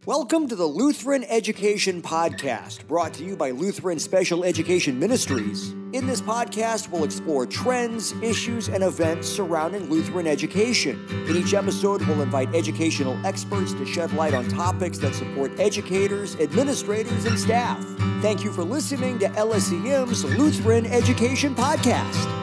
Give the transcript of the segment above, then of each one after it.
Welcome to the Lutheran Education Podcast, brought to you by Lutheran Special Education Ministries. In this podcast, we'll explore trends, issues, and events surrounding Lutheran education. In each episode, we'll invite educational experts to shed light on topics that support educators, administrators, and staff. Thank you for listening to LSEM's Lutheran Education Podcast.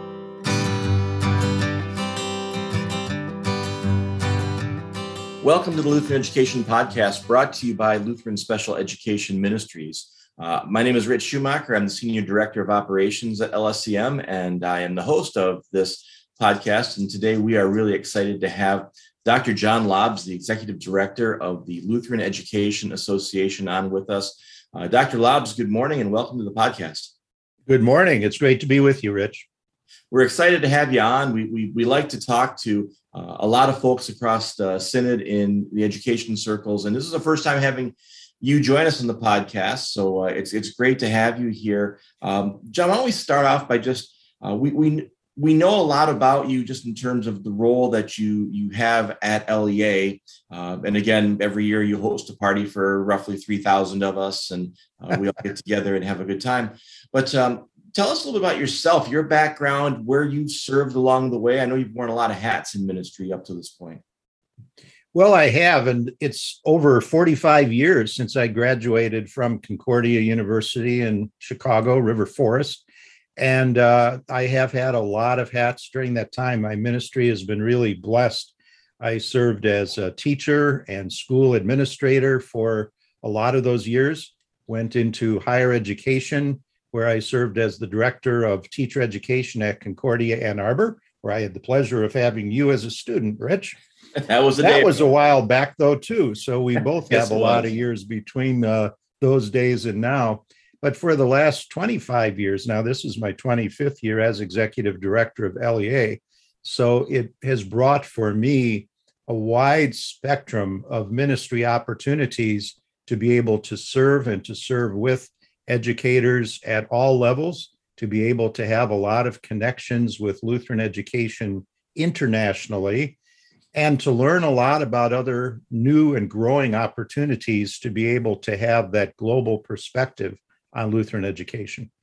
Welcome to the Lutheran Education Podcast, brought to you by Lutheran Special Education Ministries. My name is Rich Schumacher. I'm the Senior Director of Operations at LSEM, and I am the host of this podcast. And today we are really excited to have Dr. John Lobbs, the Executive Director of the Lutheran Education Association, on with us. Dr. Lobbs, good morning and welcome to the podcast. Good morning. It's great to be with you, Rich. We're excited to have you on. We like to talk to a lot of folks across the Synod in the education circles, and this is the first time having you join us on the podcast. So it's great to have you here, John. Why don't we start off by just we know a lot about you just in terms of the role that you have at LEA, and again, every year you host a party for roughly 3,000 of us, and we all get together and have a good time. But tell us a little bit about yourself, your background, where you've served along the way. I know you've worn a lot of hats in ministry up to this point. Well, I have, and it's over 45 years since I graduated from Concordia University in Chicago, River Forest. And I have had a lot of hats during that time. My ministry has been really blessed. I served as a teacher and school administrator for a lot of those years, went into higher education, where I served as the director of teacher education at Concordia Ann Arbor, where I had the pleasure of having you as a student, Rich. That was a while back, though, too. So we both have a lot of years between those days and now. But for the last 25 years now, this is my 25th year as executive director of LEA. So it has brought for me a wide spectrum of ministry opportunities to be able to serve and to serve with educators at all levels, to be able to have a lot of connections with Lutheran education internationally, and to learn a lot about other new and growing opportunities to be able to have that global perspective on Lutheran education.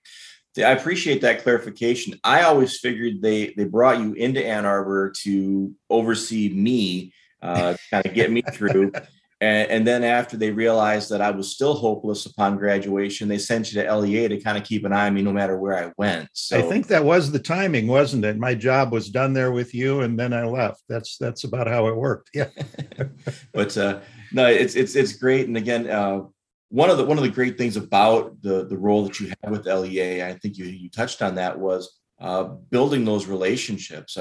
I appreciate that clarification. I always figured they brought you into Ann Arbor to oversee me, kind of get me through. And then after they realized that I was still hopeless upon graduation, they sent you to LEA to kind of keep an eye on me no matter where I went. So I think that was the timing, wasn't it? My job was done there with you, and then I left. That's about how it worked. Yeah. But no, it's great. And again, one of the great things about the role that you have with LEA, I think you touched on that, was building those relationships.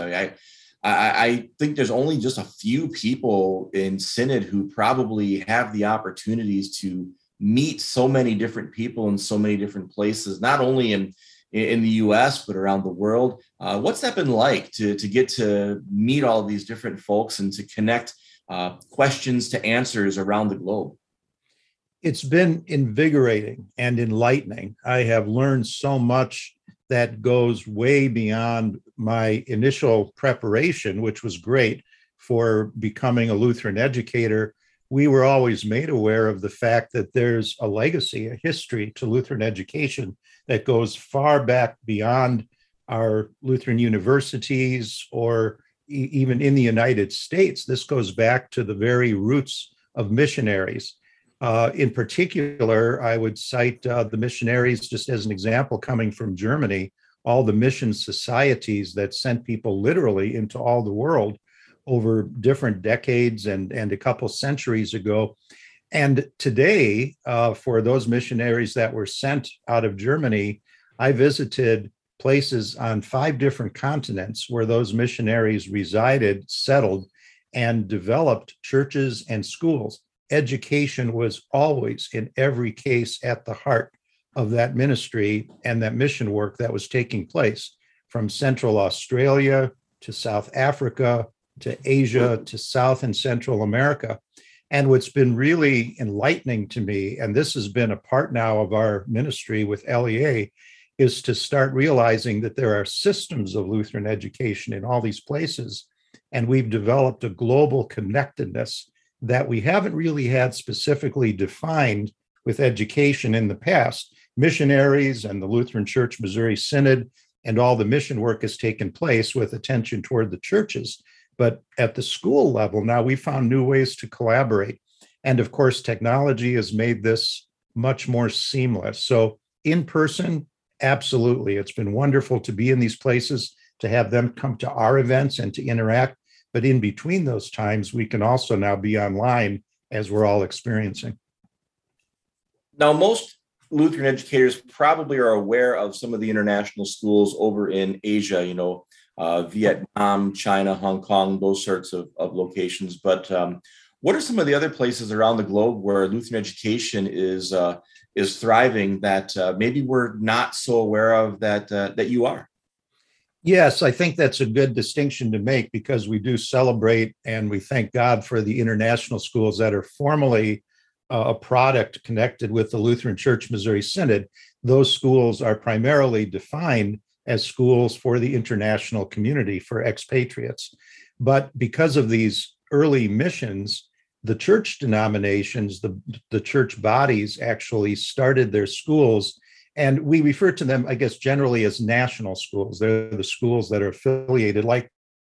I think there's only just a few people in Synod who probably have the opportunities to meet so many different people in so many different places, not only in the U.S., but around the world. What's that been like to get to meet all of these different folks and to connect questions to answers around the globe? It's been invigorating and enlightening. I have learned so much that goes way beyond my initial preparation, which was great for becoming a Lutheran educator. We were always made aware of the fact that there's a legacy, a history to Lutheran education that goes far back beyond our Lutheran universities or even in the United States. This goes back to the very roots of missionaries. In particular, I would cite the missionaries just as an example coming from Germany, all the mission societies that sent people literally into all the world over different decades and a couple centuries ago. And today, for those missionaries that were sent out of Germany, I visited places on 5 different continents where those missionaries resided, settled, and developed churches and schools. Education was always, in every case, at the heart of that ministry and that mission work that was taking place, from Central Australia to South Africa to Asia to South and Central America. And what's been really enlightening to me, and this has been a part now of our ministry with LEA, is to start realizing that there are systems of Lutheran education in all these places, and we've developed a global connectedness that we haven't really had specifically defined with education in the past. Missionaries and the Lutheran Church Missouri Synod and all the mission work has taken place with attention toward the churches. But at the school level, now we found new ways to collaborate. And of course, technology has made this much more seamless. So in person, absolutely. It's been wonderful to be in these places, to have them come to our events and to interact. But in between those times, we can also now be online as we're all experiencing. Now, most Lutheran educators probably are aware of some of the international schools over in Asia, Vietnam, China, Hong Kong, those sorts of locations. But what are some of the other places around the globe where Lutheran education is thriving that maybe we're not so aware of that you are? Yes, I think that's a good distinction to make, because we do celebrate and we thank God for the international schools that are formally a product connected with the Lutheran Church Missouri Synod. Those schools are primarily defined as schools for the international community, for expatriates. But because of these early missions, the church denominations, the church bodies actually started their schools. And we refer to them, I guess, generally as national schools. They're the schools that are affiliated, like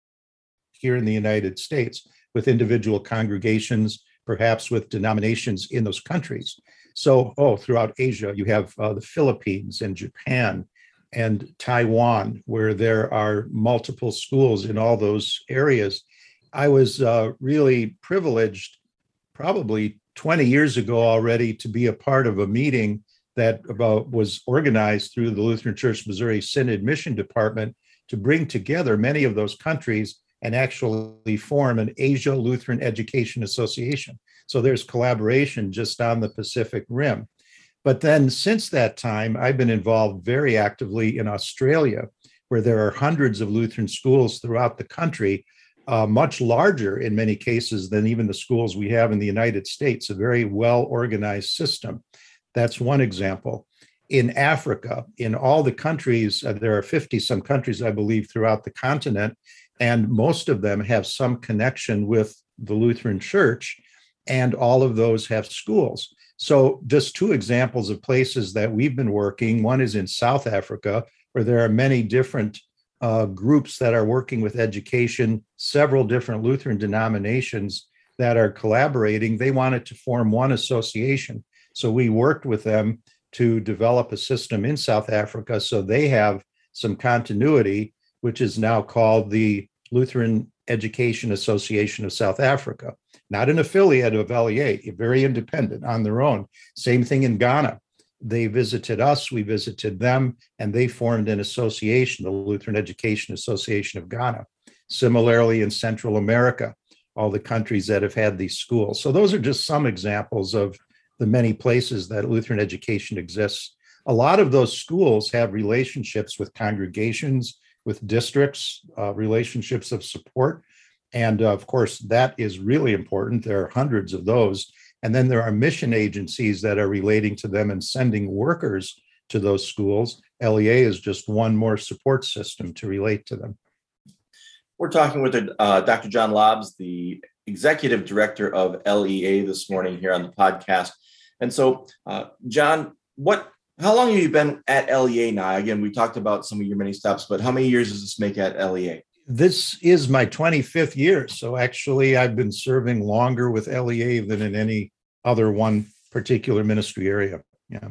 here in the United States, with individual congregations, perhaps with denominations in those countries. So, throughout Asia, you have the Philippines and Japan and Taiwan, where there are multiple schools in all those areas. I was really privileged, probably 20 years ago already, to be a part of a meeting that was organized through the Lutheran Church Missouri Synod Mission Department to bring together many of those countries and actually form an Asia Lutheran Education Association. So there's collaboration just on the Pacific Rim. But then since that time, I've been involved very actively in Australia, where there are hundreds of Lutheran schools throughout the country, much larger in many cases than even the schools we have in the United States, a very well-organized system. That's one example. In Africa, in all the countries, there are 50-some countries, I believe, throughout the continent, and most of them have some connection with the Lutheran Church, and all of those have schools. So just two examples of places that we've been working. One is in South Africa, where there are many different groups that are working with education, several different Lutheran denominations that are collaborating. They wanted to form one association. So we worked with them to develop a system in South Africa, so they have some continuity, which is now called the Lutheran Education Association of South Africa. Not an affiliate of LEA, very independent on their own. Same thing in Ghana. They visited us, we visited them, and they formed an association, the Lutheran Education Association of Ghana. Similarly, in Central America, all the countries that have had these schools. So those are just some examples of the many places that Lutheran education exists. A lot of those schools have relationships with congregations, with districts, relationships of support. And of course, that is really important. There are hundreds of those. And then there are mission agencies that are relating to them and sending workers to those schools. LEA is just one more support system to relate to them. We're talking with Dr. John Lobbs, the executive director of LEA, this morning here on the podcast. And so, John, how long have you been at LEA now? Again, we talked about some of your many stops, but how many years does this make at LEA? This is my 25th year. So actually, I've been serving longer with LEA than in any other one particular ministry area. Yeah.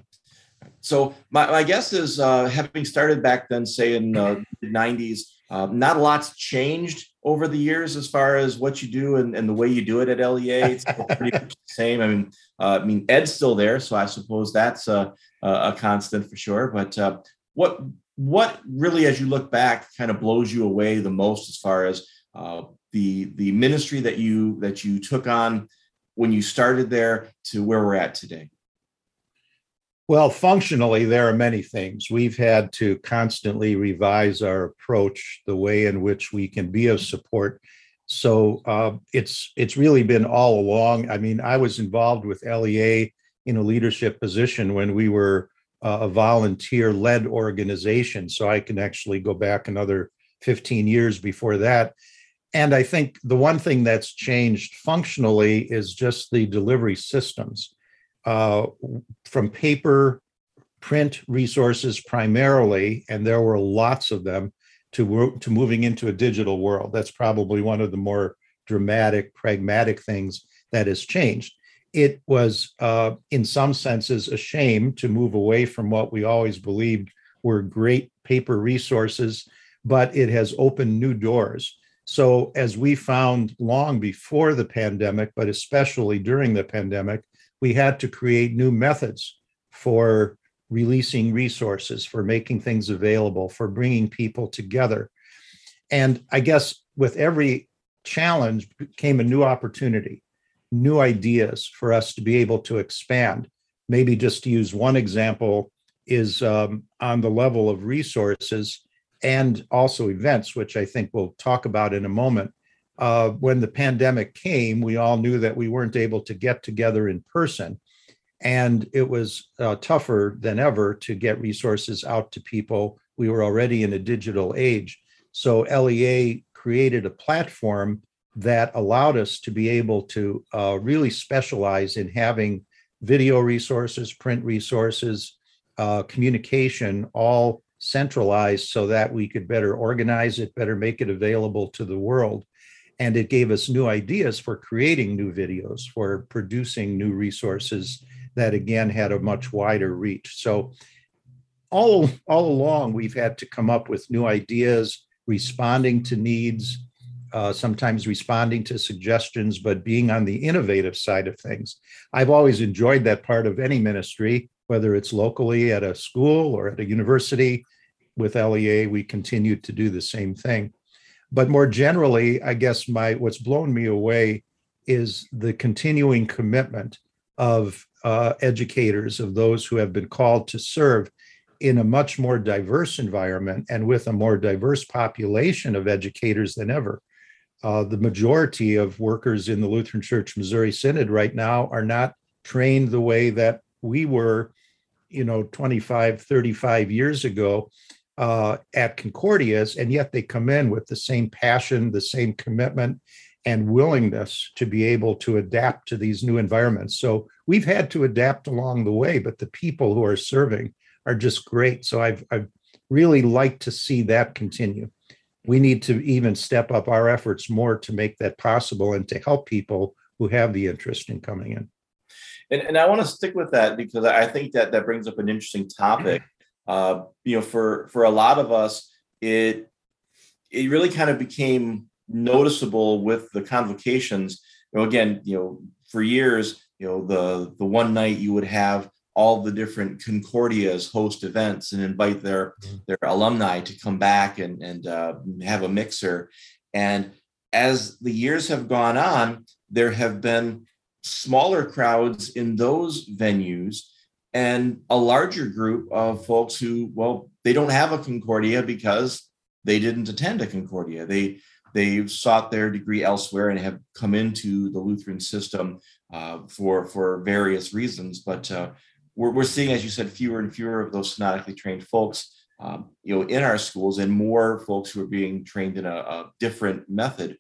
So my guess is, having started back then, say in the 90s, not a lot's changed over the years as far as what you do and the way you do it at LEA. It's pretty much the same. I mean, Ed's still there, so I suppose that's a constant for sure. But what really, as you look back, kind of blows you away the most as far as the ministry that you took on when you started there to where we're at today? Well, functionally, there are many things. We've had to constantly revise our approach, the way in which we can be of support. So it's really been all along. I mean, I was involved with LEA in a leadership position when we were a volunteer-led organization. So I can actually go back another 15 years before that. And I think the one thing that's changed functionally is just the delivery systems, from paper, print resources primarily, and there were lots of them, to moving into a digital world. That's probably one of the more dramatic, pragmatic things that has changed. It was, in some senses, a shame to move away from what we always believed were great paper resources, but it has opened new doors. So as we found long before the pandemic, but especially during the pandemic, we had to create new methods for releasing resources, for making things available, for bringing people together. And I guess with every challenge came a new opportunity, new ideas for us to be able to expand. Maybe just to use one example is on the level of resources and also events, which I think we'll talk about in a moment. When the pandemic came, we all knew that we weren't able to get together in person. And it was tougher than ever to get resources out to people. We were already in a digital age. So LEA created a platform that allowed us to be able to really specialize in having video resources, print resources, communication, all centralized so that we could better organize it, better make it available to the world. And it gave us new ideas for creating new videos, for producing new resources that, again, had a much wider reach. So all along, we've had to come up with new ideas, responding to needs, sometimes responding to suggestions, but being on the innovative side of things. I've always enjoyed that part of any ministry, whether it's locally at a school or at a university. With LEA, we continue to do the same thing. But more generally, I guess what's blown me away is the continuing commitment of educators, of those who have been called to serve in a much more diverse environment and with a more diverse population of educators than ever. The majority of workers in the Lutheran Church Missouri Synod right now are not trained the way that we were, 25, 35 years ago at Concordias, and yet they come in with the same passion, the same commitment, and willingness to be able to adapt to these new environments. So we've had to adapt along the way, but the people who are serving are just great. So I've really like to see that continue. We need to even step up our efforts more to make that possible and to help people who have the interest in coming in. And I want to stick with that because I think that brings up an interesting topic. For a lot of us, it really kind of became noticeable with the convocations. Again, for years, the one night you would have all the different Concordias host events and invite their alumni to come back and have a mixer. And as the years have gone on, there have been smaller crowds in those venues and a larger group of folks who, they don't have a Concordia because they didn't attend a Concordia. They've sought their degree elsewhere and have come into the Lutheran system for various reasons. But we're seeing, as you said, fewer and fewer of those synodically trained folks, in our schools, and more folks who are being trained in a different method.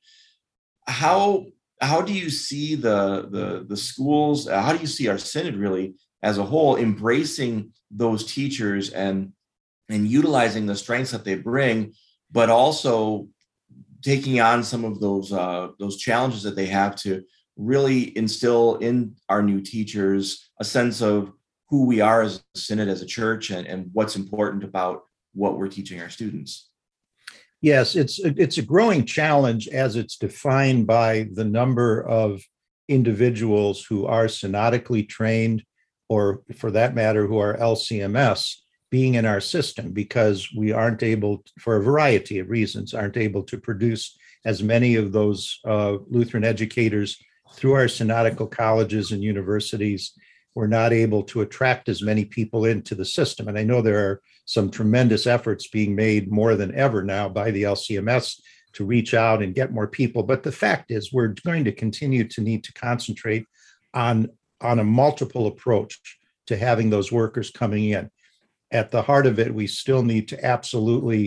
How do you see the schools? How do you see our synod really as a whole embracing those teachers and utilizing the strengths that they bring, but also taking on some of those challenges that they have to really instill in our new teachers a sense of who we are as a synod, as a church, and what's important about what we're teaching our students? Yes, it's a growing challenge as it's defined by the number of individuals who are synodically trained, or for that matter, who are LCMS, being in our system, because we aren't able, for a variety of reasons, aren't able to produce as many of those Lutheran educators through our synodical colleges and universities. We're not able to attract as many people into the system. And I know there are some tremendous efforts being made more than ever now by the LCMS to reach out and get more people. But the fact is, we're going to continue to need to concentrate on a multiple approach to having those workers coming in. At the heart of it, we still need to absolutely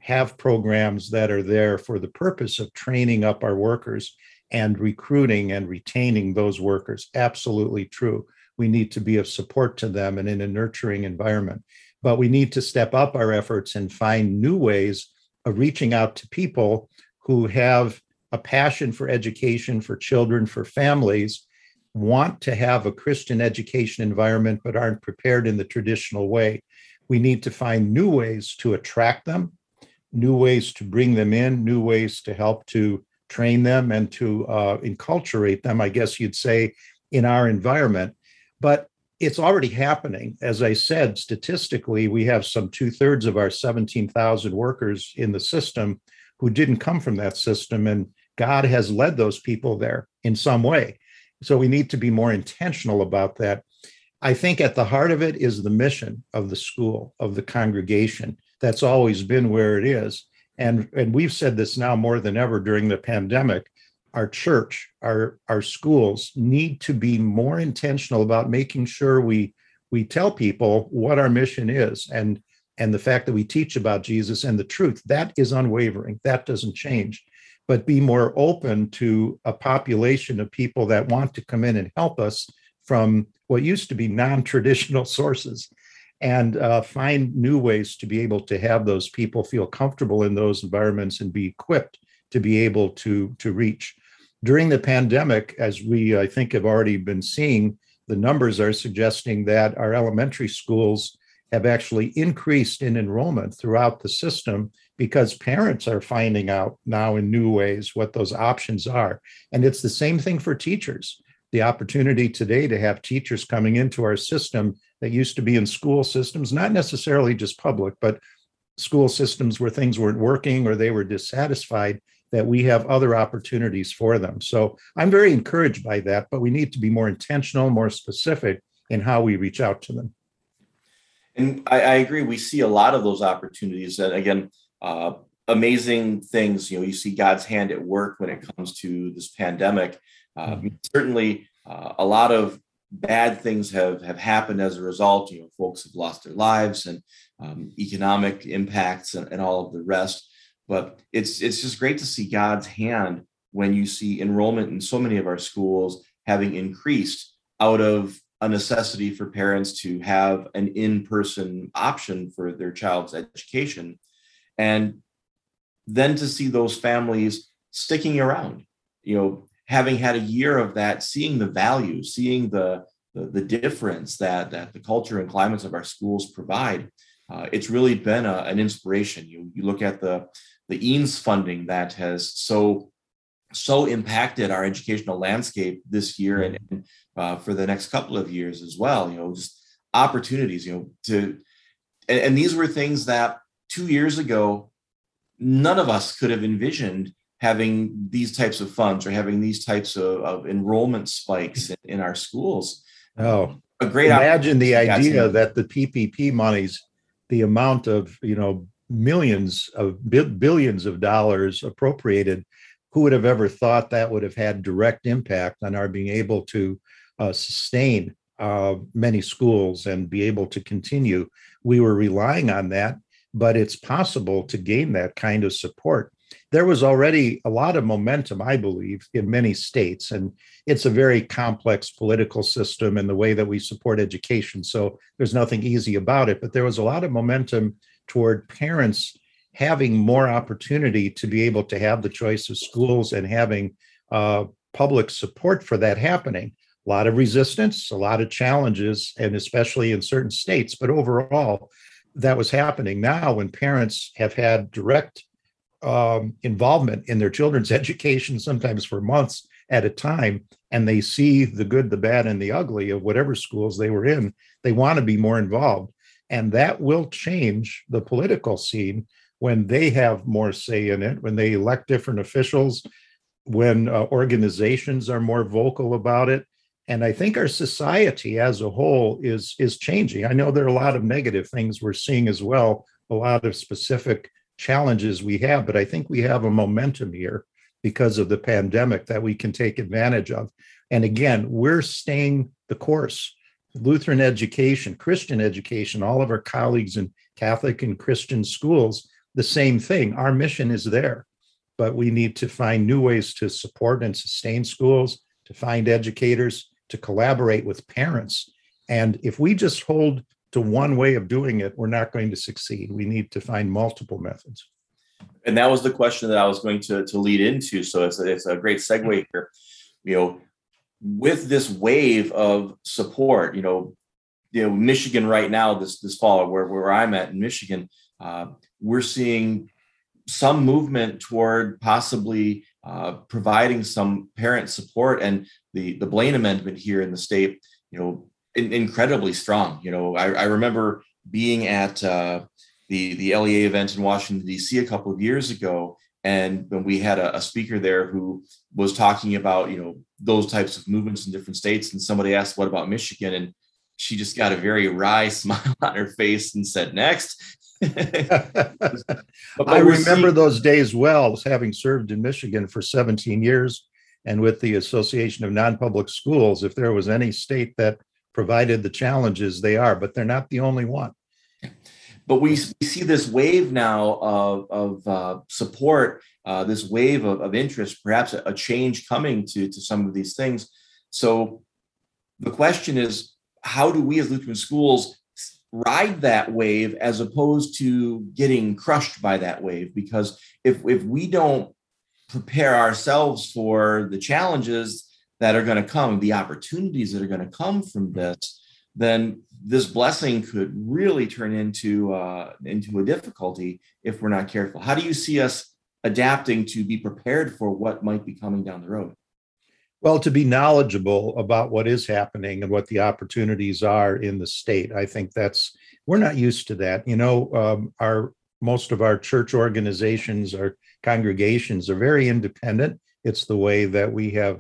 have programs that are there for the purpose of training up our workers and recruiting and retaining those workers. Absolutely true. We need to be of support to them and in a nurturing environment. But we need to step up our efforts and find new ways of reaching out to people who have a passion for education, for children, for families, want to have a Christian education environment, but aren't prepared in the traditional way. We need to find new ways to attract them, new ways to bring them in, new ways to help to train them and to enculturate them, I guess you'd say, in our environment. But it's already happening. As I said, statistically, we have some 2/3 of our 17,000 workers in the system who didn't come from that system, and God has led those people there in some way. So we need to be more intentional about that. I think at the heart of it is the mission of the school, of the congregation. That's always been where it is. And we've said this now more than ever during the pandemic. Our church, our schools need to be more intentional about making sure we tell people what our mission is, and the fact that we teach about Jesus and the truth. That is unwavering. That doesn't change. But be more open to a population of people that want to come in and help us from what used to be non-traditional sources, and find new ways to be able to have those people feel comfortable in those environments and be equipped to be able to reach. During the pandemic, as we, I think, have already been seeing, the numbers are suggesting that our elementary schools have actually increased in enrollment throughout the system because parents are finding out now in new ways what those options are. And it's the same thing for teachers. The opportunity today to have teachers coming into our system that used to be in school systems, not necessarily just public, but school systems where things weren't working or they were dissatisfied, that we have other opportunities for them. So I'm very encouraged by that, but we need to be more intentional, more specific in how we reach out to them. And I agree. We see a lot of those opportunities. And again, amazing things. You see God's hand at work when it comes to this pandemic. Certainly, a lot of bad things have happened as a result. Folks have lost their lives and economic impacts and all of the rest. But it's just great to see God's hand when you see enrollment in so many of our schools having increased out of a necessity for parents to have an in-person option for their child's education. And then to see those families sticking around, having had a year of that, seeing the value, seeing the difference that the culture and climates of our schools provide. It's really been an inspiration. You look at the EANS funding that has so impacted our educational landscape this year and for the next couple of years as well. Just opportunities. And these were things that 2 years ago none of us could have envisioned having these types of funds or having these types of enrollment spikes in our schools. Oh, a great imagine the idea that the PPP monies, the amount of millions of billions of dollars appropriated. Who would have ever thought that would have had direct impact on our being able to sustain many schools and be able to continue? We were relying on that, but it's possible to gain that kind of support. There was already a lot of momentum, I believe, in many states, and it's a very complex political system and the way that we support education. So there's nothing easy about it, but there was a lot of momentum toward parents having more opportunity to be able to have the choice of schools and having public support for that happening. A lot of resistance, a lot of challenges, and especially in certain states, but overall, that was happening. Now, when parents have had direct involvement in their children's education, sometimes for months at a time, and they see the good, the bad, and the ugly of whatever schools they were in, they want to be more involved. And that will change the political scene when they have more say in it, when they elect different officials, when organizations are more vocal about it. And I think our society as a whole is changing. I know there are a lot of negative things we're seeing as well, a lot of specific challenges we have, but I think we have a momentum here because of the pandemic that we can take advantage of. And again, we're staying the course. Lutheran education, Christian education, all of our colleagues in Catholic and Christian schools the same thing. Our mission is there, but we need to find new ways to support and sustain schools, to find educators, to collaborate with parents. And if we just hold to one way of doing it, we're not going to succeed. We need to find multiple methods. And that was the question that I was going to lead into. So it's a great segue here. With this wave of support, Michigan right now, this fall, where I'm at in Michigan, we're seeing some movement toward possibly providing some parent support, and the Blaine Amendment here in the state, incredibly strong. I remember being at the LEA event in Washington, D.C. a couple of years ago, and when we had a speaker there who was talking about, those types of movements in different states, and somebody asked, "What about Michigan?" And she just got a very wry smile on her face and said, "Next." I remember those days well, having served in Michigan for 17 years, and with the Association of Non-Public Schools. If there was any state that provided the challenges, they are, but they're not the only one. But we see this wave now of support, this wave of interest, perhaps a change coming to some of these things. So the question is, how do we as Lutheran schools ride that wave as opposed to getting crushed by that wave? Because if we don't prepare ourselves for the challenges that are going to come, the opportunities that are going to come from this, then this blessing could really turn into a difficulty if we're not careful. How do you see us adapting to be prepared for what might be coming down the road? Well, to be knowledgeable about what is happening and what the opportunities are in the state. I think we're not used to that. Most of our church organizations, our congregations are very independent. It's the way that we have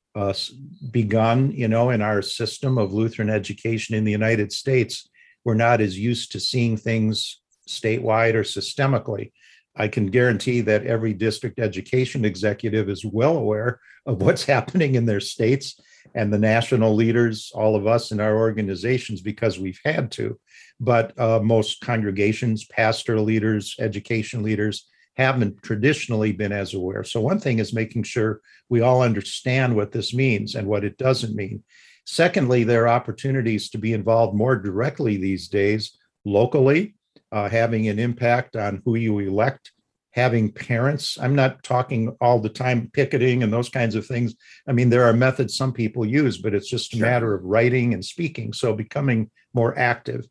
begun, in our system of Lutheran education in the United States. We're not as used to seeing things statewide or systemically. I can guarantee that every district education executive is well aware of what's happening in their states, and the national leaders, all of us in our organizations, because we've had to. But most congregations, pastor leaders, education leaders haven't traditionally been as aware. So one thing is making sure we all understand what this means and what it doesn't mean. Secondly, there are opportunities to be involved more directly these days, locally, having an impact on who you elect, having parents. I'm not talking all the time picketing and those kinds of things. I mean, there are methods some people use, but it's just a matter of writing and speaking. So becoming more active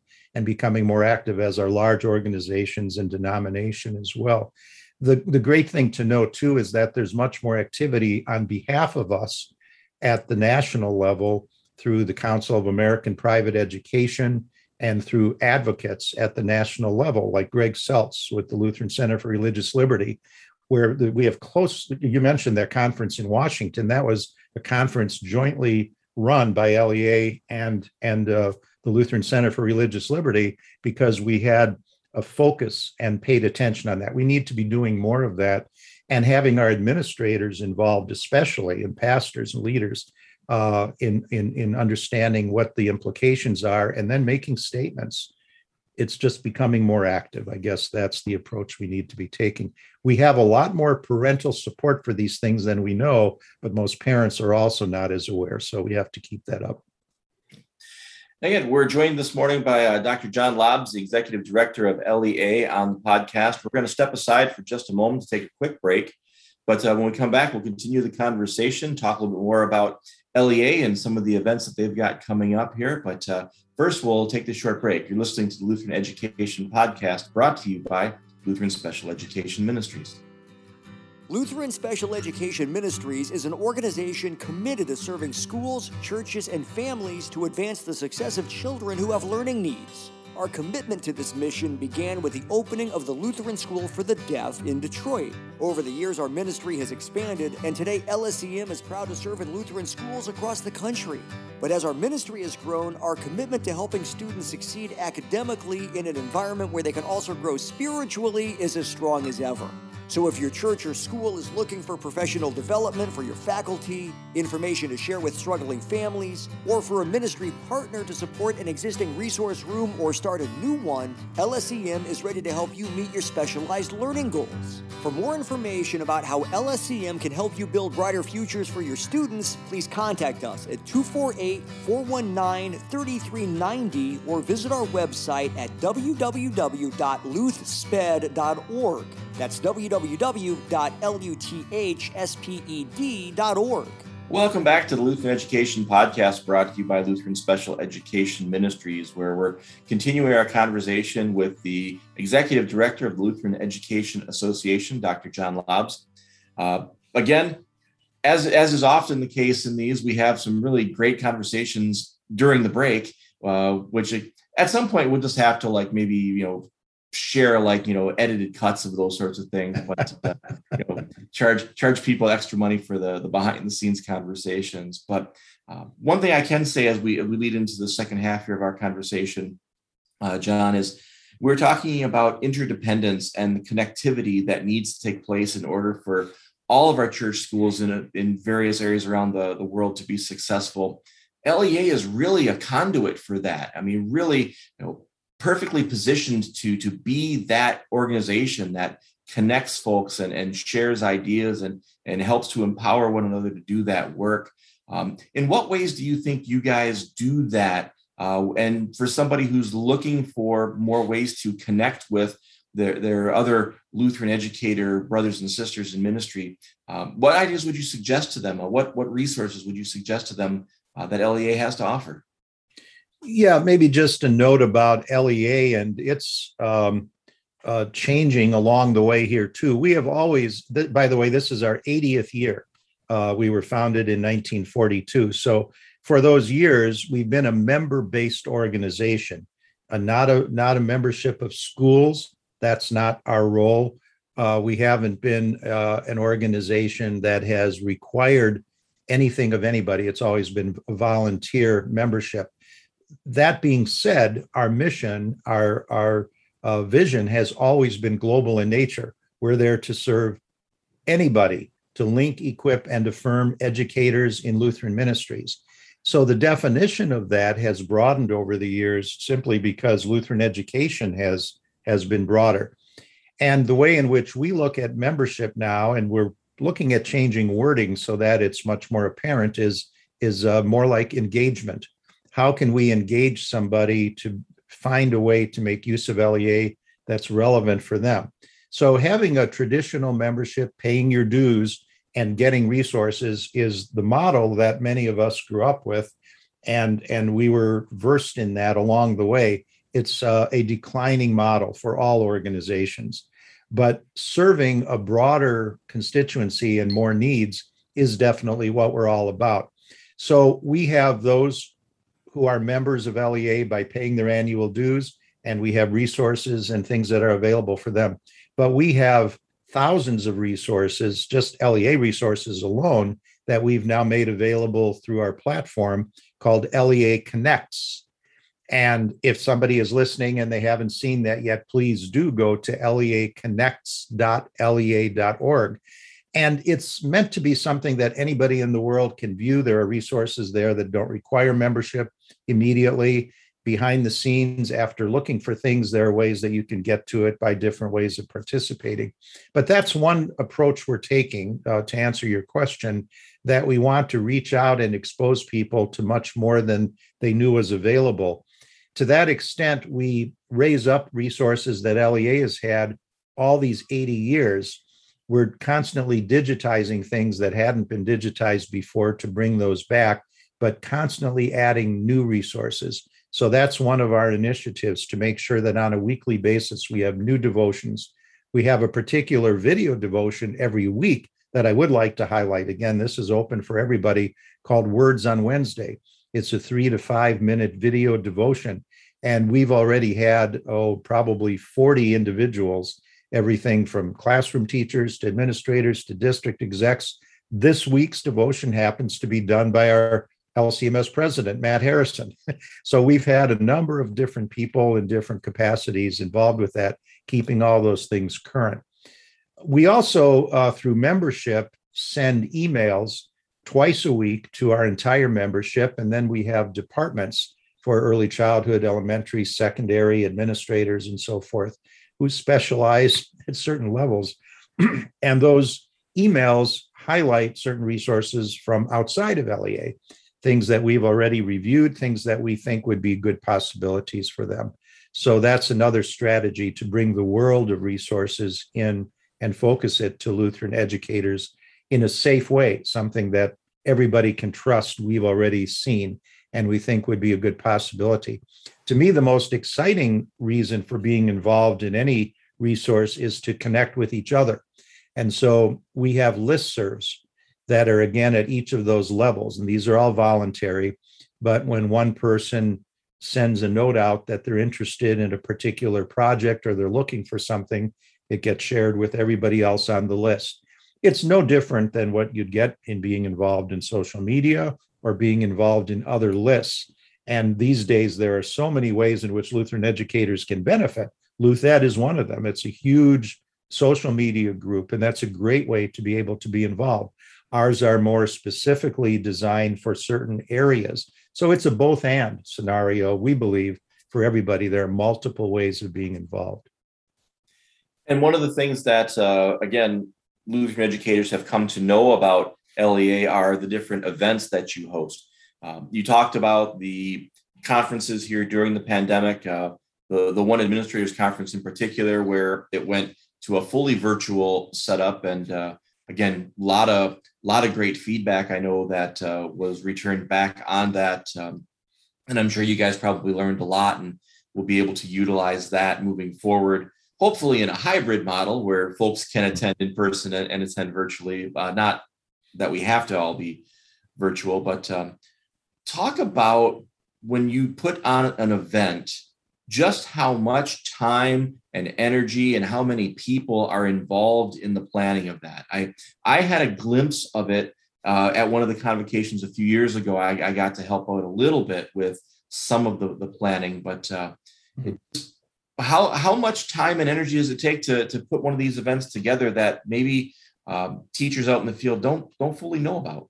as our large organizations and denomination as well. The great thing to know, too, is that there's much more activity on behalf of us at the national level through the Council of American Private Education and through advocates at the national level, like Greg Seltz with the Lutheran Center for Religious Liberty, where we have you mentioned that conference in Washington. That was a conference jointly run by LEA and the Lutheran Center for Religious Liberty, because we had a focus and paid attention on that. We need to be doing more of that, and having our administrators involved, especially, and pastors and leaders in understanding what the implications are, and then making statements. It's just becoming more active. I guess that's the approach we need to be taking. We have a lot more parental support for these things than we know, but most parents are also not as aware. So we have to keep that up. Again, we're joined this morning by Dr. John Lobbs, the Executive Director of LEA, on the podcast. We're going to step aside for just a moment to take a quick break. But when we come back, we'll continue the conversation, talk a little bit more about LEA and some of the events that they've got coming up here. But first, we'll take this short break. You're listening to the Lutheran Education Podcast, brought to you by Lutheran Special Education Ministries. Lutheran Special Education Ministries is an organization committed to serving schools, churches, and families to advance the success of children who have learning needs. Our commitment to this mission began with the opening of the Lutheran School for the Deaf in Detroit. Over the years, our ministry has expanded, and today LSCM is proud to serve in Lutheran schools across the country. But as our ministry has grown, our commitment to helping students succeed academically in an environment where they can also grow spiritually is as strong as ever. So if your church or school is looking for professional development for your faculty, information to share with struggling families, or for a ministry partner to support an existing resource room or start a new one, LSEM is ready to help you meet your specialized learning goals. For more information about how LSEM can help you build brighter futures for your students, please contact us at 248-419-3390 or visit our website at www.luthsped.org. That's www.luthsped.org. Welcome back to the Lutheran Education Podcast, brought to you by Lutheran Special Education Ministries, where we're continuing our conversation with the Executive Director of the Lutheran Education Association, Dr. John Lobbs. Again, as is often the case in these, we have some really great conversations during the break, which at some point we'll just have to maybe, share edited cuts of those sorts of things, but charge people extra money for the behind the scenes conversations. But one thing I can say as we lead into the second half here of our conversation, John, is we're talking about interdependence and the connectivity that needs to take place in order for all of our church schools in various areas around the world to be successful. LEA is really a conduit for that. I mean, really, perfectly positioned to be that organization that connects folks and shares ideas and helps to empower one another to do that work. In what ways do you think you guys do that? And for somebody who's looking for more ways to connect with their other Lutheran educator brothers and sisters in ministry, what ideas would you suggest to them? What resources would you suggest to them that LEA has to offer? Yeah, maybe just a note about LEA and its changing along the way here too. We have always, by the way, this is our 80th year. We were founded in 1942. So for those years, we've been a member-based organization, not a membership of schools. That's not our role. We haven't been an organization that has required anything of anybody. It's always been a volunteer membership. That being said, our mission, our vision has always been global in nature. We're there to serve anybody, to link, equip, and affirm educators in Lutheran ministries. So the definition of that has broadened over the years simply because Lutheran education has been broader. And the way in which we look at membership now, and we're looking at changing wording so that it's much more apparent, is more like engagement. How can we engage somebody to find a way to make use of LEA that's relevant for them? So having a traditional membership, paying your dues, and getting resources is the model that many of us grew up with, and we were versed in that along the way. It's a declining model for all organizations, but serving a broader constituency and more needs is definitely what we're all about. So we have those who are members of LEA by paying their annual dues, and we have resources and things that are available for them. But we have thousands of resources, just LEA resources alone, that we've now made available through our platform called LEA Connects. And if somebody is listening and they haven't seen that yet, please do go to leaconnects.lea.org. And it's meant to be something that anybody in the world can view. There are resources there that don't require membership immediately. Behind the scenes, after looking for things, there are ways that you can get to it by different ways of participating. But that's one approach we're taking to answer your question, that we want to reach out and expose people to much more than they knew was available. To that extent, we raise up resources that LEA has had all these 80 years. We're constantly digitizing things that hadn't been digitized before to bring those back, but constantly adding new resources. So that's one of our initiatives, to make sure that on a weekly basis, we have new devotions. We have a particular video devotion every week that I would like to highlight. Again, this is open for everybody, called Words on Wednesday. It's a 3 to 5 minute video devotion. And we've already had, probably 40 individuals, everything from classroom teachers to administrators to district execs. This week's devotion happens to be done by our LCMS president, Matt Harrison. So we've had a number of different people in different capacities involved with that, keeping all those things current. We also, through membership, send emails twice a week to our entire membership. And then we have departments for early childhood, elementary, secondary, administrators, and so forth, who specialize at certain levels. And those emails highlight certain resources from outside of LEA, things that we've already reviewed, things that we think would be good possibilities for them. So that's another strategy to bring the world of resources in and focus it to Lutheran educators in a safe way, something that everybody can trust we've already seen and we think would be a good possibility. To me, the most exciting reason for being involved in any resource is to connect with each other. And so we have listservs that are, again, at each of those levels, and these are all voluntary. But when one person sends a note out that they're interested in a particular project or they're looking for something, it gets shared with everybody else on the list. It's no different than what you'd get in being involved in social media or being involved in other lists. And these days, there are so many ways in which Lutheran educators can benefit. LuthEd is one of them. It's a huge social media group, and that's a great way to be able to be involved. Ours are more specifically designed for certain areas. So it's a both and scenario, we believe, for everybody. There are multiple ways of being involved. And one of the things that, again, Lutheran educators have come to know about LEA are the different events that you host. You talked about the conferences here during the pandemic, the One Administrators Conference in particular, where it went to a fully virtual setup. And again, a lot of great feedback. I know that was returned back on that. And I'm sure you guys probably learned a lot and will be able to utilize that moving forward, hopefully in a hybrid model where folks can attend in person and attend virtually. Not that we have to all be virtual, but talk about when you put on an event, just how much time and energy and how many people are involved in the planning of that. I had a glimpse of it at one of the convocations a few years ago. I got to help out a little bit with some of the planning, but how much time and energy does it take to put one of these events together that maybe teachers out in the field don't fully know about?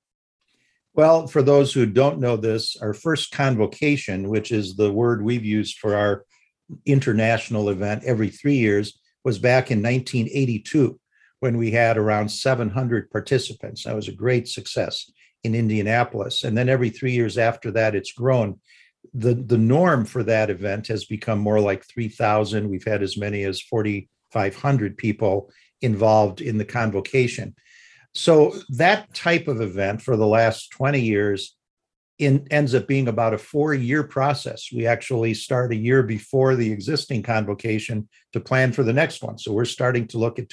Well, for those who don't know this, our first convocation, which is the word we've used for our international event every 3 years, was back in 1982 when we had around 700 participants. That was a great success in Indianapolis. And then every 3 years after that, it's grown. The norm for that event has become more like 3,000. We've had as many as 4,500 people involved in the convocation. So that type of event for the last 20 years ends up being about a 4-year process. We actually start a year before the existing convocation to plan for the next one. So we're starting to look at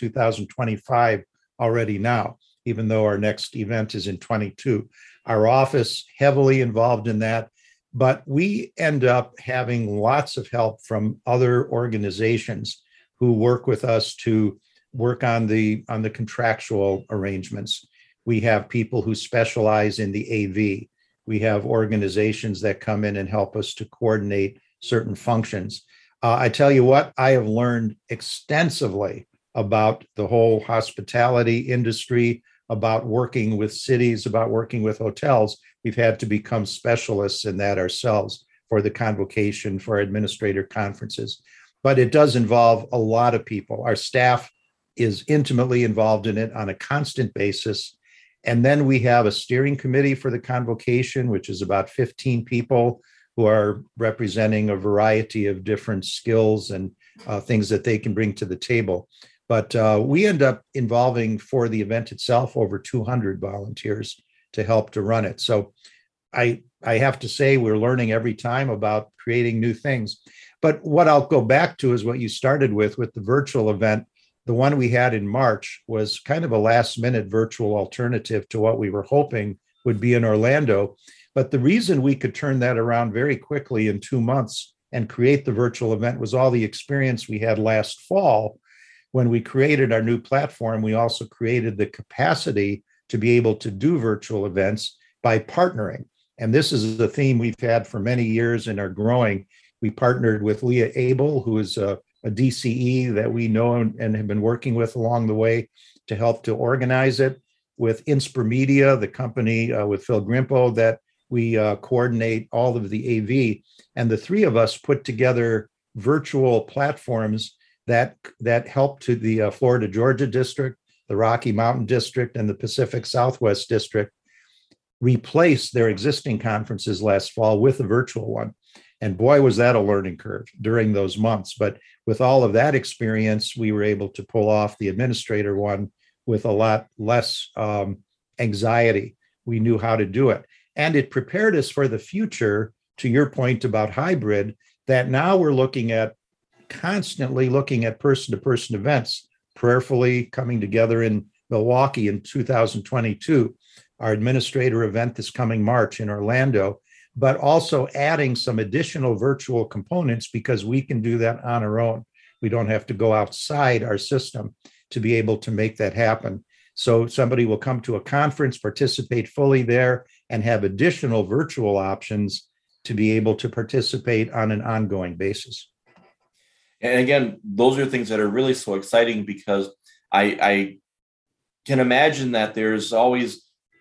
2025 already now, even though our next event is in 22. Our office heavily involved in that, but we end up having lots of help from other organizations who work with us to work on the contractual arrangements. We have people who specialize in the AV. We have organizations that come in and help us to coordinate certain functions. I tell you what, I have learned extensively about the whole hospitality industry, about working with cities, about working with hotels. We've had to become specialists in that ourselves for the convocation, for our administrator conferences. But it does involve a lot of people. Our staff is intimately involved in it on a constant basis. And then we have a steering committee for the convocation, which is about 15 people who are representing a variety of different skills and things that they can bring to the table. But we end up involving for the event itself over 200 volunteers to help to run it. So I have to say we're learning every time about creating new things. But what I'll go back to is what you started with the virtual event. The one we had in March was kind of a last minute virtual alternative to what we were hoping would be in Orlando. But the reason we could turn that around very quickly in 2 months and create the virtual event was all the experience we had last fall. When we created our new platform, we also created the capacity to be able to do virtual events by partnering. And this is the theme we've had for many years and are growing. We partnered with Leah Abel, who is a a DCE that we know and have been working with along the way to help to organize it, with Inspir Media, the company with Phil Grimpo that we coordinate all of the AV. And the three of us put together virtual platforms that help to the Florida Georgia District, the Rocky Mountain District, and the Pacific Southwest District replace their existing conferences last fall with a virtual one. And boy, was that a learning curve during those months. But with all of that experience, we were able to pull off the administrator one with a lot less anxiety. We knew how to do it. And it prepared us for the future, to your point about hybrid, that now we're constantly looking at person-to-person events, prayerfully coming together in Milwaukee in 2022, our administrator event this coming March in Orlando, but also adding some additional virtual components because we can do that on our own. We don't have to go outside our system to be able to make that happen. So somebody will come to a conference, participate fully there, and have additional virtual options to be able to participate on an ongoing basis. And again, those are things that are really so exciting because I can imagine that there's always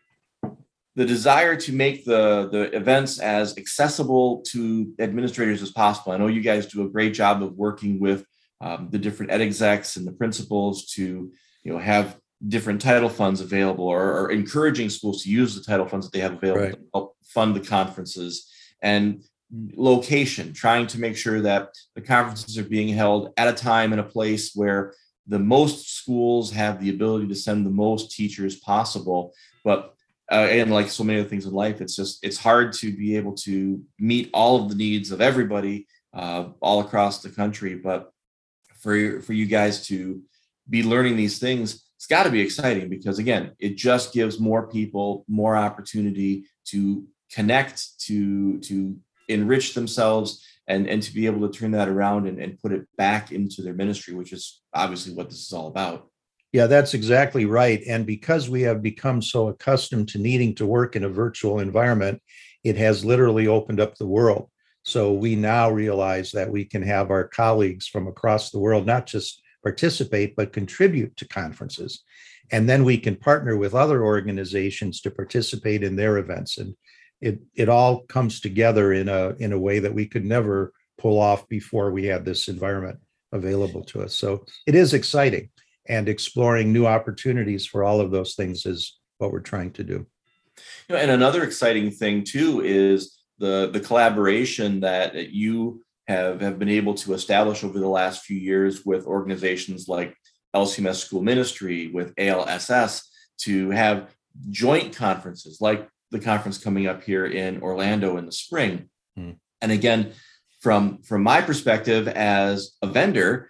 the desire to make the events as accessible to administrators as possible. I know you guys do a great job of working with the different ed execs and the principals to have different title funds available, or encouraging schools to use the title funds that they have available to help fund the conferences, and location, trying to make sure that the conferences are being held at a time and a place where the most schools have the ability to send the most teachers possible. But and like so many other things in life, it's hard to be able to meet all of the needs of everybody all across the country. But for you guys to be learning these things, it's got to be exciting because, again, it just gives more people more opportunity to connect, to enrich themselves, and to be able to turn that around and put it back into their ministry, which is obviously what this is all about. Yeah, that's exactly right. And because we have become so accustomed to needing to work in a virtual environment, it has literally opened up the world. So we now realize that we can have our colleagues from across the world not just participate, but contribute to conferences. And then we can partner with other organizations to participate in their events. And it all comes together in a way that we could never pull off before we had this environment available to us. So it is exciting, and exploring new opportunities for all of those things is what we're trying to do. And another exciting thing too is the collaboration that you have been able to establish over the last few years with organizations like LCMS School Ministry, with ALSS, to have joint conferences like the conference coming up here in Orlando in the spring. And again, from my perspective as a vendor,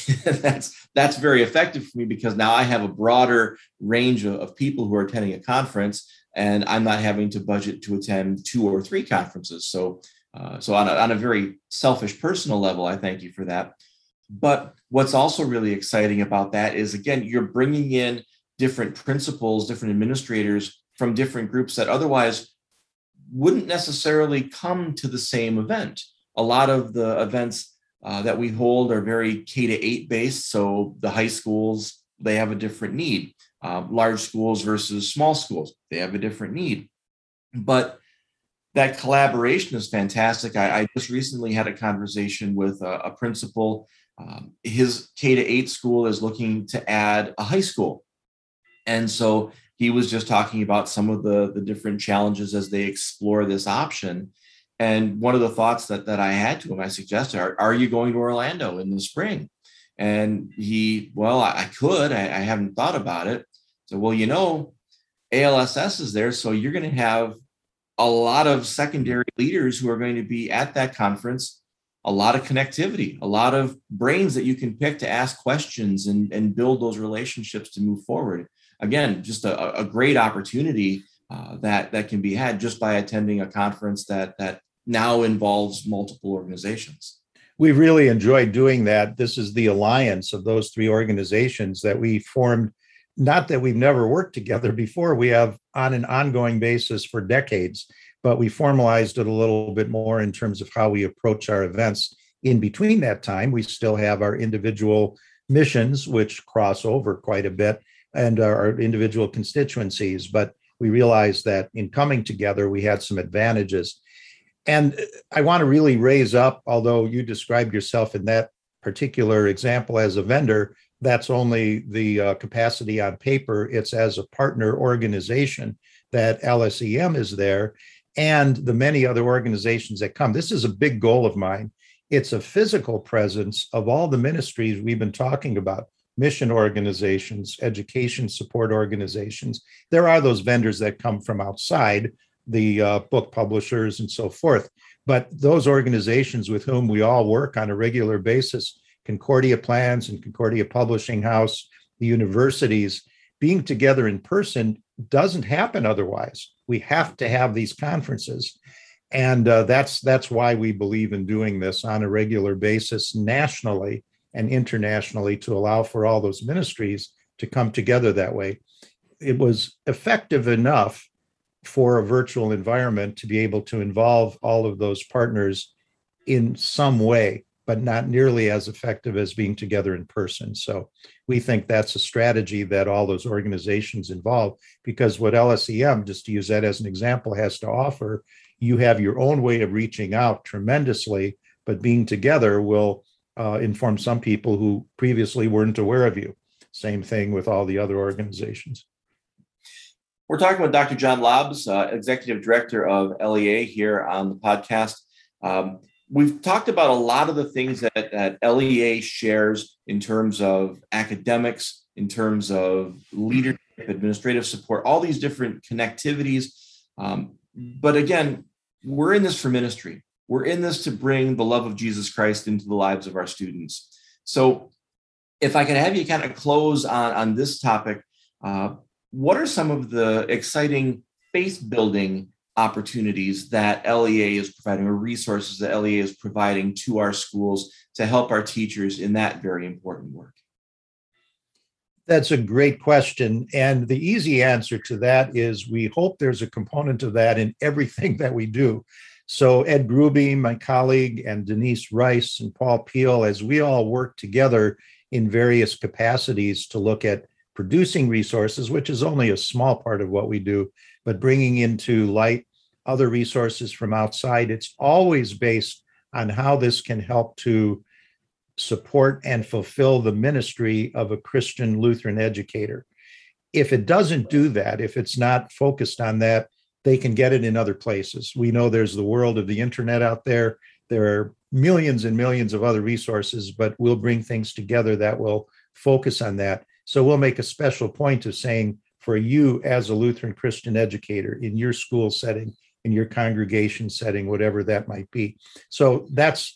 that's very effective for me because now I have a broader range of people who are attending a conference, and I'm not having to budget to attend 2 or 3 conferences. So on a very selfish personal level, I thank you for that. But what's also really exciting about that is, again, you're bringing in different principals, different administrators from different groups that otherwise wouldn't necessarily come to the same event. A lot of the events that we hold are very K-8 based. So the high schools, they have a different need. Large schools versus small schools, they have a different need. But that collaboration is fantastic. I just recently had a conversation with a principal. His K-8 school is looking to add a high school. And so he was just talking about some of the different challenges as they explore this option. And one of the thoughts that I had to him, I suggested, are you going to Orlando in the spring? And I could, I haven't thought about it. So, ALSS is there. So you're going to have a lot of secondary leaders who are going to be at that conference, a lot of connectivity, a lot of brains that you can pick to ask questions and build those relationships to move forward. Again, just a great opportunity that can be had just by attending a conference that now involves multiple organizations. We really enjoyed doing that. This is the alliance of those 3 organizations that we formed. Not that we've never worked together before, we have on an ongoing basis for decades, but we formalized it a little bit more in terms of how we approach our events. In between that time, we still have our individual missions, which cross over quite a bit, and our individual constituencies. But we realized that in coming together, we had some advantages. And I want to really raise up, although you described yourself in that particular example as a vendor, that's only the capacity on paper. It's as a partner organization that LSEM is there, and the many other organizations that come. This is a big goal of mine. It's a physical presence of all the ministries we've been talking about, mission organizations, education support organizations. There are those vendors that come from outside, the book publishers and so forth. But those organizations with whom we all work on a regular basis, Concordia Plans and Concordia Publishing House, the universities, being together in person doesn't happen otherwise. We have to have these conferences. And that's why we believe in doing this on a regular basis nationally and internationally, to allow for all those ministries to come together that way. It was effective enough for a virtual environment to be able to involve all of those partners in some way, but not nearly as effective as being together in person. So we think that's a strategy that all those organizations involve, because what LSEM, just to use that as an example, has to offer, you have your own way of reaching out tremendously, but being together will inform some people who previously weren't aware of you. Same thing with all the other organizations. We're talking with Dr. John Lobbs, Executive Director of LEA, here on the podcast. We've talked about a lot of the things that LEA shares in terms of academics, in terms of leadership, administrative support, all these different connectivities. But again, we're in this for ministry. We're in this to bring the love of Jesus Christ into the lives of our students. So if I can have you kind of close on this topic, what are some of the exciting faith-building opportunities that LEA is providing, or resources that LEA is providing to our schools to help our teachers in that very important work? That's a great question. And the easy answer to that is we hope there's a component of that in everything that we do. So Ed Gruby, my colleague, and Denise Rice and Paul Peel, as we all work together in various capacities to look at producing resources, which is only a small part of what we do, but bringing into light other resources from outside, it's always based on how this can help to support and fulfill the ministry of a Christian Lutheran educator. If it doesn't do that, if it's not focused on that, they can get it in other places. We know there's the world of the internet out there. There are millions and millions of other resources, but we'll bring things together that will focus on that. So we'll make a special point of saying, for you as a Lutheran Christian educator in your school setting, in your congregation setting, whatever that might be. So it's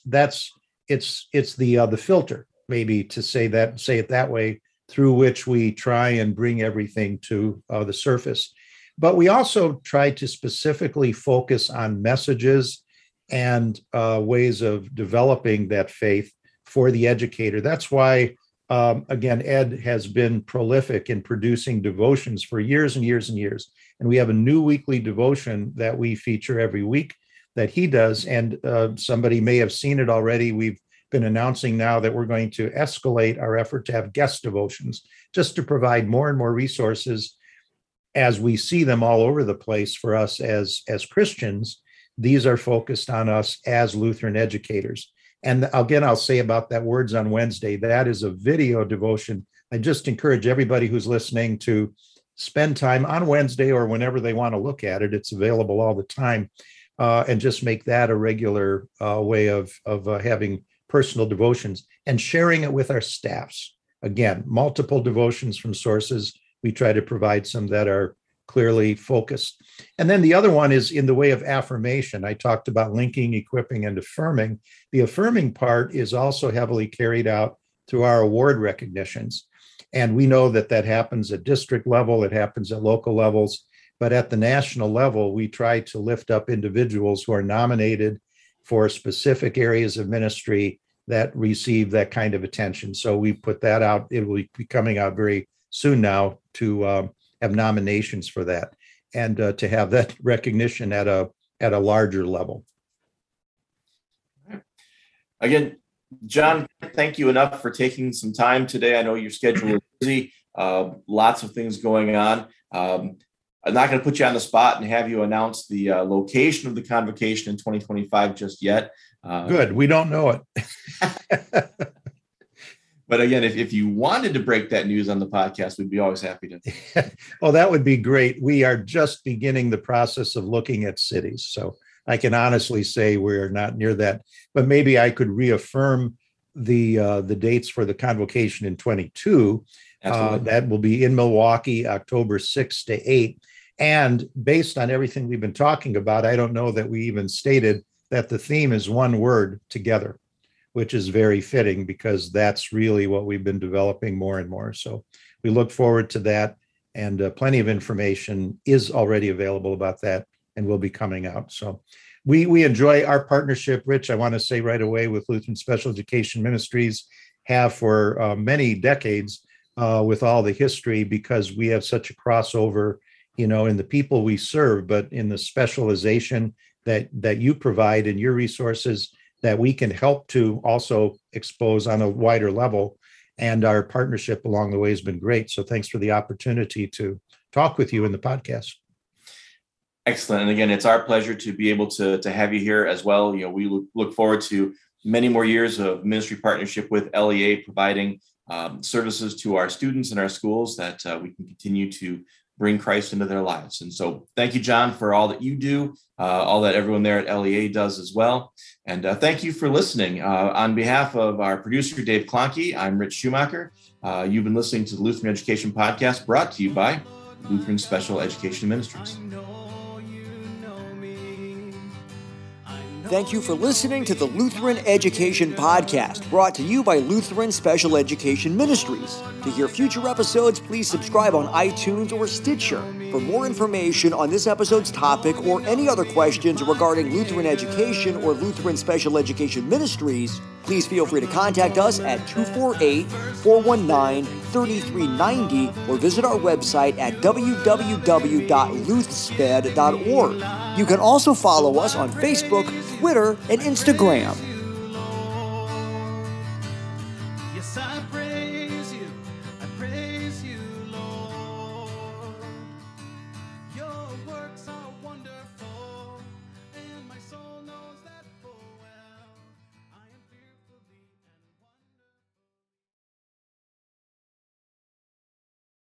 the filter, maybe, to say it that way, through which we try and bring everything to the surface. But we also try to specifically focus on messages and ways of developing that faith for the educator. That's why, again, Ed has been prolific in producing devotions for years and years and years. And we have a new weekly devotion that we feature every week that he does. And somebody may have seen it already. We've been announcing now that we're going to escalate our effort to have guest devotions, just to provide more and more resources as we see them all over the place for us as Christians. These are focused on us as Lutheran educators. And again, I'll say about that Words on Wednesday, that is a video devotion. I just encourage everybody who's listening to spend time on Wednesday or whenever they want to look at it. It's available all the time. And just make that a regular way of having personal devotions and sharing it with our staffs. Again, multiple devotions from sources. We try to provide some that are clearly focused. And then the other one is in the way of affirmation. I talked about linking, equipping, and affirming. The affirming part is also heavily carried out through our award recognitions. And we know that that happens at district level, it happens at local levels, but at the national level, we try to lift up individuals who are nominated for specific areas of ministry that receive that kind of attention. So we put that out. It will be coming out very soon now to have nominations for that and to have that recognition at a larger level. Again, John, thank you enough for taking some time today. I know your schedule is busy, lots of things going on. I'm not going to put you on the spot and have you announce the location of the convocation in 2025 just yet. Good. We don't know it. But again, if you wanted to break that news on the podcast, we'd be always happy to. Oh, that would be great. We are just beginning the process of looking at cities. So I can honestly say we're not near that, but maybe I could reaffirm the dates for the convocation in 22. That will be in Milwaukee, October 6th to 8th. And based on everything we've been talking about, I don't know that we even stated that the theme is one word: together, which is very fitting because that's really what we've been developing more and more. So we look forward to that, and plenty of information is already available about that and will be coming out. So we enjoy our partnership, Rich. I want to say right away with Lutheran Special Education Ministries, have for many decades with all the history, because we have such a crossover, in the people we serve, but in the specialization that you provide in your resources that we can help to also expose on a wider level. And our partnership along the way has been great. So thanks for the opportunity to talk with you in the podcast. Excellent. And again, it's our pleasure to be able to have you here as well. We look forward to many more years of ministry partnership with LEA, providing services to our students in our schools that we can continue to bring Christ into their lives. And so thank you, John, for all that you do, all that everyone there at LEA does as well. And thank you for listening. On behalf of our producer, Dave Klonke, I'm Rich Schumacher. You've been listening to the Lutheran Education Podcast, brought to you by Lutheran Special Education Ministries. Thank you for listening to the Lutheran Education Podcast, brought to you by Lutheran Special Education Ministries. To hear future episodes, please subscribe on iTunes or Stitcher. For more information on this episode's topic or any other questions regarding Lutheran education or Lutheran Special Education Ministries, please feel free to contact us at 248-419-3390 or visit our website at www.luthsped.org. You can also follow us on Facebook, Twitter, and Instagram. Yes, I praise you, Lord.